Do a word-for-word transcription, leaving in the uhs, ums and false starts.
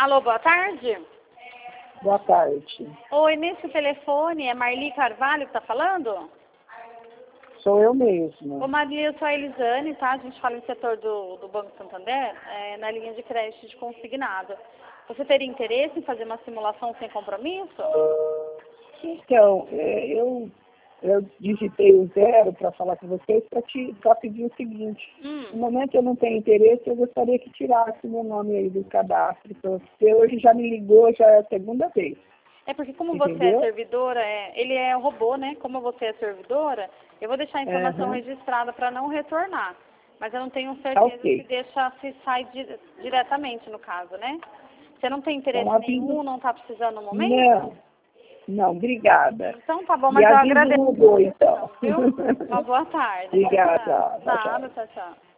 Alô, boa tarde. Boa tarde. Oi, nesse telefone é Marli Carvalho que tá falando? Sou eu mesmo. Ô Marli, eu sou a Elisane, tá? A gente fala no setor do, do Banco Santander, é, na linha de crédito de consignado. Você teria interesse em fazer uma simulação sem compromisso? Então, é, eu, eu digitei o zero para falar com vocês para te pra pedir o seguinte. Hum. No momento eu não tenho interesse, eu gostaria que tirasse meu nome aí do cadastro. Você hoje já me ligou, já é a segunda vez. É porque como Entendeu? você é servidora, é, ele é um robô, né? Como você é servidora, eu vou deixar a informação Uhum. registrada para não retornar. Mas eu não tenho certeza Tá ok. se deixa, se sai di- diretamente no caso, né? Você não tem interesse Então, aviso... nenhum, não está precisando no momento? Não, não, obrigada. Então tá bom, E mas eu aviso o agradeço. robô, então. Viu? Uma boa tarde. Obrigada. Tchau. Tchau, tchau. Nada, tchau, tchau.